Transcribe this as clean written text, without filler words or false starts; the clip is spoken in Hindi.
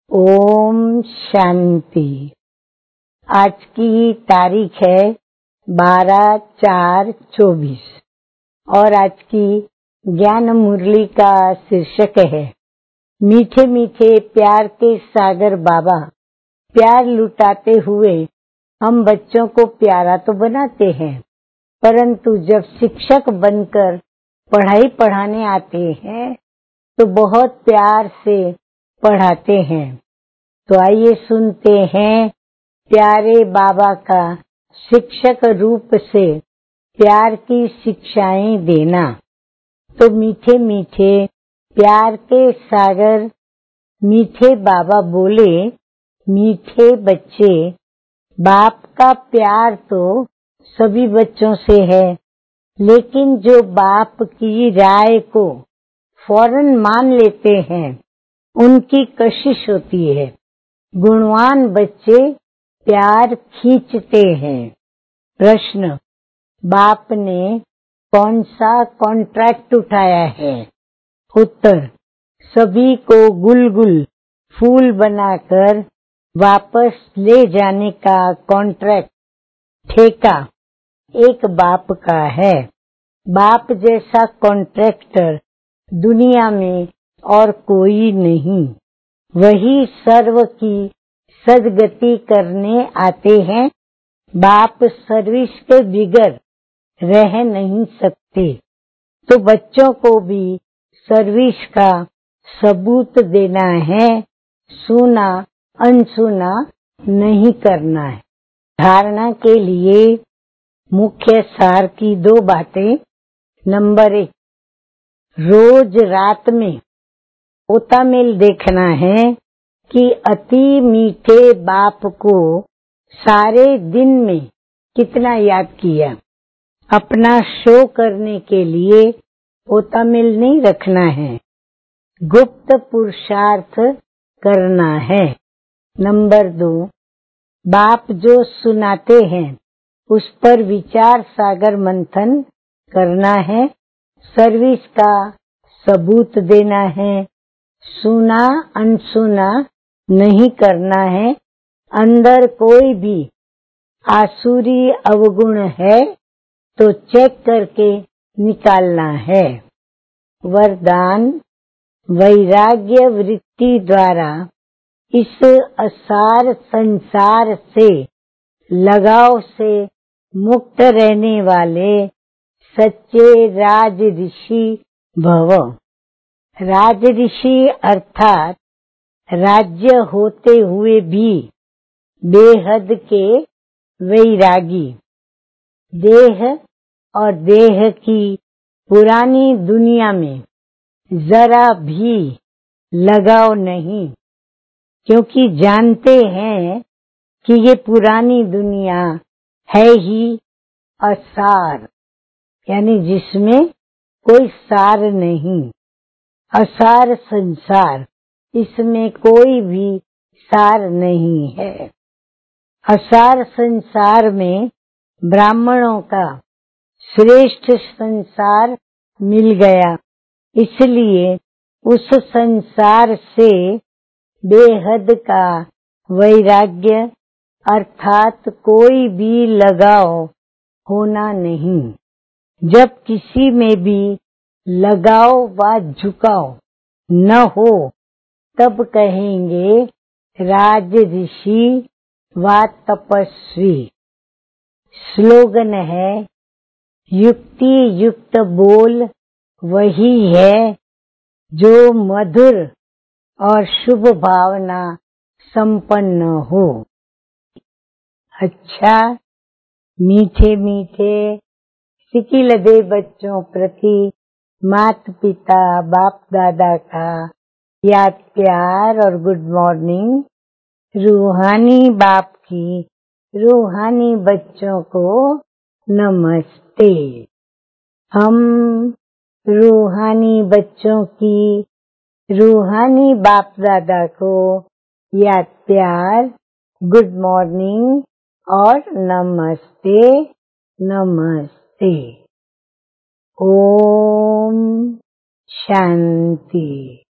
ओम शांति। आज की तारीख है 12/4/24 और आज की ज्ञान मुरली का शीर्षक है मीठे मीठे प्यार के सागर बाबा। प्यार लुटाते हुए हम बच्चों को प्यारा तो बनाते हैं, परंतु जब शिक्षक बनकर पढ़ाई पढ़ाने आते हैं तो बहुत प्यार से पढ़ाते हैं। तो आइए सुनते हैं प्यारे बाबा का शिक्षक रूप से प्यार की शिक्षाएं देना। तो मीठे मीठे प्यार के सागर मीठे बाबा बोले, मीठे बच्चे, बाप का प्यार तो सभी बच्चों से है, लेकिन जो बाप की राय को फौरन मान लेते हैं उनकी कशिश होती है। गुणवान बच्चे प्यार खींचते हैं। प्रश्न, बाप ने कौन सा कॉन्ट्रैक्ट उठाया है? उत्तर, सभी को गुलगुल फूल बनाकर वापस ले जाने का कॉन्ट्रैक्ट, ठेका एक बाप का है। बाप जैसा कॉन्ट्रैक्टर दुनिया में और कोई नहीं। वही सर्व की सदगति करने आते हैं। बाप सर्विस के बिगर रह नहीं सकते, तो बच्चों को भी सर्विस का सबूत देना है, सुना अनसुना नहीं करना है। धारणा के लिए मुख्य सार की 2 बातें। नंबर 1, रोज रात में पोता मेल देखना है कि अति मीठे बाप को सारे दिन में कितना याद किया। अपना शो करने के लिए पोता मेल नहीं रखना है, गुप्त पुरुषार्थ करना है। नंबर 2, बाप जो सुनाते हैं उस पर विचार सागर मंथन करना है, सर्विस का सबूत देना है, सुना अनसुना नहीं करना है। अंदर कोई भी आसुरी अवगुण है तो चेक करके निकालना है। वरदान, वैराग्य वृत्ति द्वारा इस असार संसार से लगाव से मुक्त रहने वाले सच्चे राज ऋषि भव। राज ऋषि अर्थात राज्य होते हुए भी बेहद के वैरागी। देह और देह की पुरानी दुनिया में जरा भी लगाव नहीं, क्योंकि जानते हैं कि ये पुरानी दुनिया है ही असार, यानी जिसमें कोई सार नहीं। असार संसार, इसमें कोई भी सार नहीं है। असार संसार में ब्राह्मणों का श्रेष्ठ संसार मिल गया, इसलिए उस संसार से बेहद का वैराग्य अर्थात कोई भी लगाव होना नहीं। जब किसी में भी लगाव व झुकाव न हो तब कहेंगे राज ऋषि व तपस्वी। स्लोगन है, युक्ति युक्त बोल वही है जो मधुर और शुभ भावना संपन्न हो। अच्छा, मीठे मीठे सिकिलदे बच्चों प्रति माता पिता बाप दादा का याद प्यार और गुड मॉर्निंग। रूहानी बाप की रूहानी बच्चों को नमस्ते। हम रूहानी बच्चों की रूहानी बाप दादा को याद प्यार, गुड मॉर्निंग और नमस्ते नमस्ते। ओम शांति।